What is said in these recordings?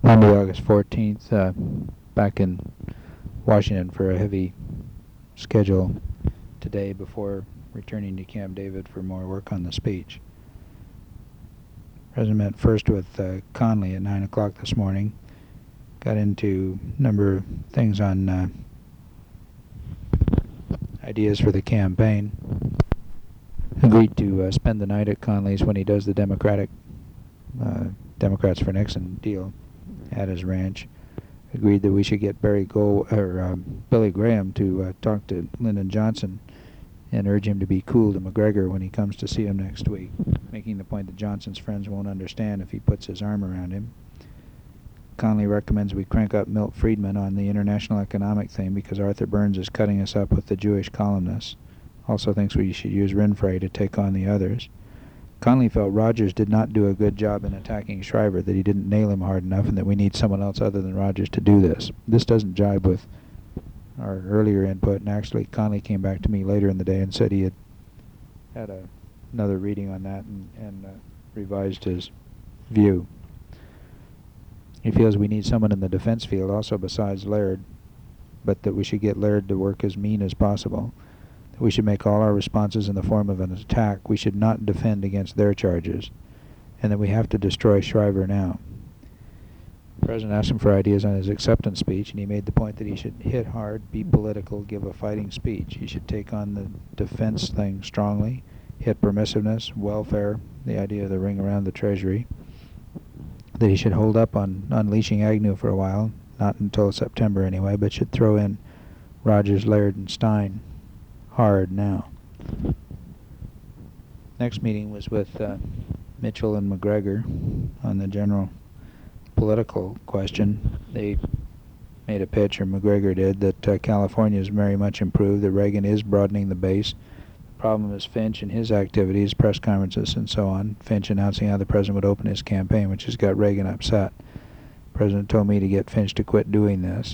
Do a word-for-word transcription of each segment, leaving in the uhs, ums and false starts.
Monday, August fourteenth, uh, back in Washington for a heavy schedule today before returning to Camp David for more work on the speech. The President met first with uh, Conley at nine o'clock this morning, got into a number of things on uh, ideas for the campaign, agreed to uh, spend the night at Conley's when he does the Democratic uh, Democrats for Nixon deal at his ranch. Agreed that we should get Barry Gold, or um, Billy Graham to uh, talk to Lyndon Johnson and urge him to be cool to McGregor when he comes to see him next week, making the point that Johnson's friends won't understand if he puts his arm around him. Conley recommends we crank up Milt Friedman on the international economic thing because Arthur Burns is cutting us up with the Jewish columnists. Also thinks we should use Renfrey to take on the others. Conley felt Rogers did not do a good job in attacking Shriver, that he didn't nail him hard enough, and that we need someone else other than Rogers to do this. This doesn't jibe with our earlier input, and actually Conley came back to me later in the day and said he had had a, another reading on that and, and uh, revised his view. He feels we need someone in the defense field also besides Laird, but that we should get Laird to work as mean as possible. We should make all our responses in the form of an attack. We should not defend against their charges, and that we have to destroy Shriver now. The President asked him for ideas on his acceptance speech, and he made the point that he should hit hard, be political, give a fighting speech. He should take on the defense thing strongly, hit permissiveness, welfare, the idea of the ring around the Treasury, that he should hold up on unleashing Agnew for a while, not until September anyway, but should throw in Rogers, Laird, and Stein hard now. Next meeting was with uh, Mitchell and McGregor on the general political question. They made a pitch, or McGregor did, that uh, California is very much improved, that Reagan is broadening the base. The problem is Finch and his activities, press conferences and so on. Finch announcing how the president would open his campaign, which has got Reagan upset. The president told me to get Finch to quit doing this.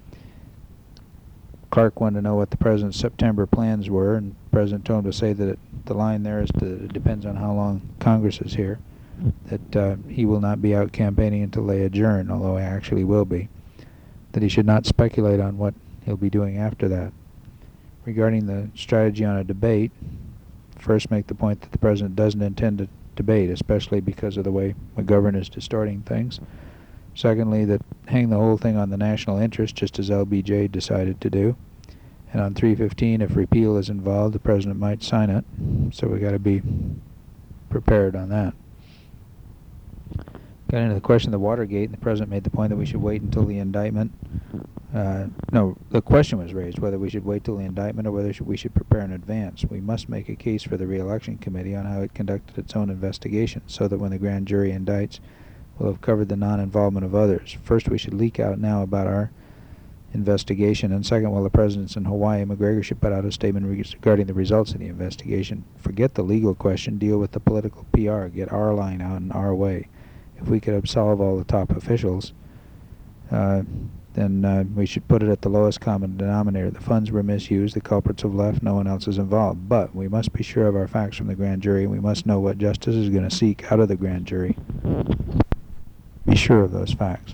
Clark wanted to know what the president's September plans were, and the president told him to say that it, the line there is to, it depends on how long Congress is here, that uh, he will not be out campaigning until they adjourn, although he actually will be, that he should not speculate on what he'll be doing after that. Regarding the strategy on a debate, first make the point that the president doesn't intend to debate, especially because of the way McGovern is distorting things. Secondly, that hang the whole thing on the national interest, just as L B J decided to do. And on three fifteen, if repeal is involved, the president might sign it. So we got to be prepared on that. Got into the question of the Watergate, and the president made the point that we should wait until the indictment. Uh, no, the question was raised whether we should wait till the indictment or whether we should prepare in advance. We must make a case for the re-election committee on how it conducted its own investigation, so that when the grand jury indicts, we'll have covered the non-involvement of others. First, we should leak out now about our investigation, and second, while the president's in Hawaii, McGregor should put out a statement regarding the results of the investigation. Forget the legal question, deal with the political P R, get our line out in our way. If we could absolve all the top officials, uh, then uh, we should put it at the lowest common denominator. The funds were misused, the culprits have left, no one else is involved. But we must be sure of our facts from the grand jury, and we must know what justice is going to seek out of the grand jury. Be sure of those facts.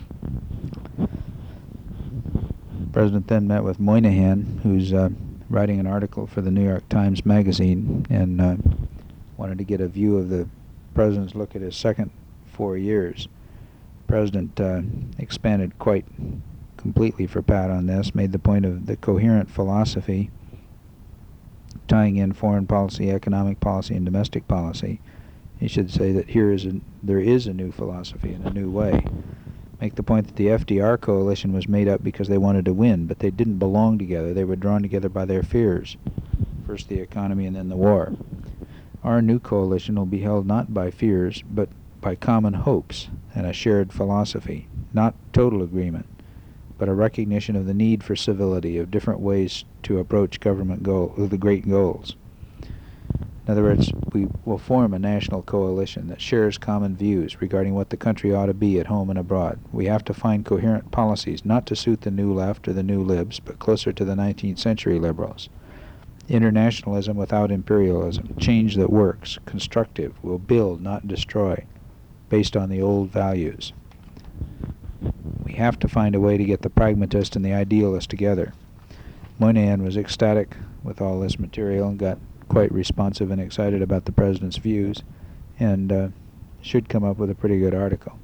The president then met with Moynihan, who's uh, writing an article for the New York Times Magazine, and uh, wanted to get a view of the president's look at his second four years. The president uh, expanded quite completely for Pat on this, made the point of the coherent philosophy, tying in foreign policy, economic policy, and domestic policy. He should say that here is a, there is a new philosophy and a new way. Make the point that the F D R coalition was made up because they wanted to win, but they didn't belong together. They were drawn together by their fears. First the economy and then the war. Our new coalition will be held not by fears, but by common hopes and a shared philosophy. Not total agreement, but a recognition of the need for civility, of different ways to approach government goal, the great goals. In other words, we will form a national coalition that shares common views regarding what the country ought to be at home and abroad. We have to find coherent policies, not to suit the new left or the new libs, but closer to the nineteenth century liberals. Internationalism without imperialism, change that works, constructive, will build, not destroy, based on the old values. We have to find a way to get the pragmatist and the idealist together. Moynihan was ecstatic with all this material and got quite responsive and excited about the president's views, and uh, should come up with a pretty good article.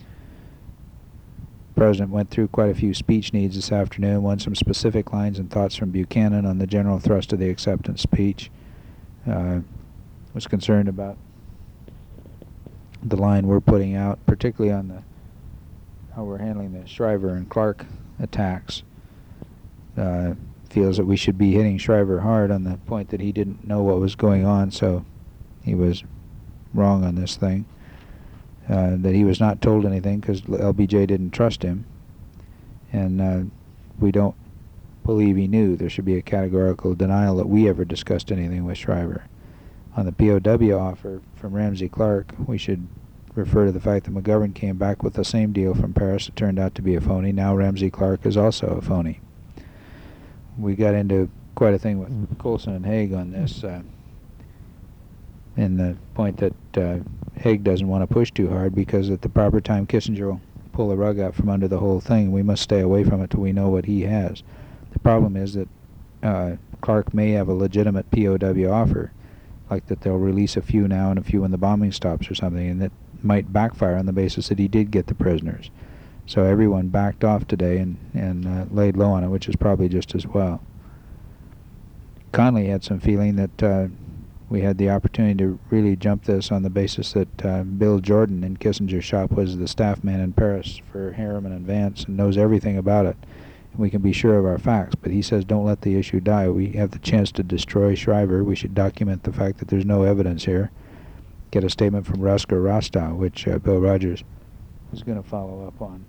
The president went through quite a few speech needs this afternoon, won some specific lines and thoughts from Buchanan on the general thrust of the acceptance speech, uh, was concerned about the line we're putting out, particularly on the how we're handling the Shriver and Clark attacks. Uh, feels that we should be hitting Shriver hard on the point that he didn't know what was going on, so he was wrong on this thing. Uh, that he was not told anything because L B J didn't trust him, and uh, we don't believe he knew. There should be a categorical denial that we ever discussed anything with Shriver. On the P O W offer from Ramsey Clark, we should refer to the fact that McGovern came back with the same deal from Paris. It turned out to be a phony. Now Ramsey Clark is also a phony. We got into quite a thing with Coulson and Haig on this, uh, and the point that uh, Haig doesn't want to push too hard because at the proper time Kissinger will pull the rug out from under the whole thing. We must stay away from it till we know what he has. The problem is that uh, Clark may have a legitimate P O W offer, like that they'll release a few now and a few when the bombing stops or something, and that might backfire on the basis that he did get the prisoners. So everyone backed off today and, and uh, laid low on it, which is probably just as well. Connally had some feeling that uh, we had the opportunity to really jump this on the basis that uh, Bill Jordan in Kissinger's shop was the staff man in Paris for Harriman and Vance and knows everything about it. And we can be sure of our facts, but he says don't let the issue die. We have the chance to destroy Shriver. We should document the fact that there's no evidence here. Get a statement from Rusk or Rostow, which uh, Bill Rogers is going to follow up on.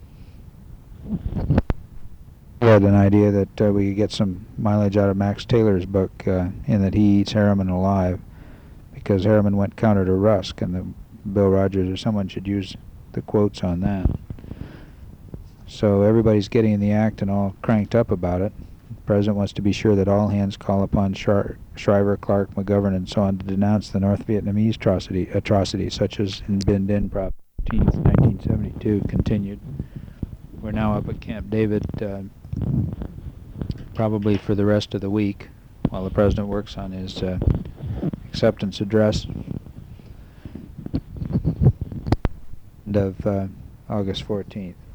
We had an idea that uh, we could get some mileage out of Max Taylor's book uh, in that he eats Harriman alive, because Harriman went counter to Rusk, and the Bill Rogers or someone should use the quotes on that. So everybody's getting in the act and all cranked up about it. The President wants to be sure that all hands call upon Shri Shriver, Clark, McGovern, and so on to denounce the North Vietnamese atrocity, atrocities such as in Binh Dinh, Prop nineteen seventy-two, continued. We're now up at Camp David, uh, probably for the rest of the week, while the President works on his uh, acceptance address of uh, August fourteenth.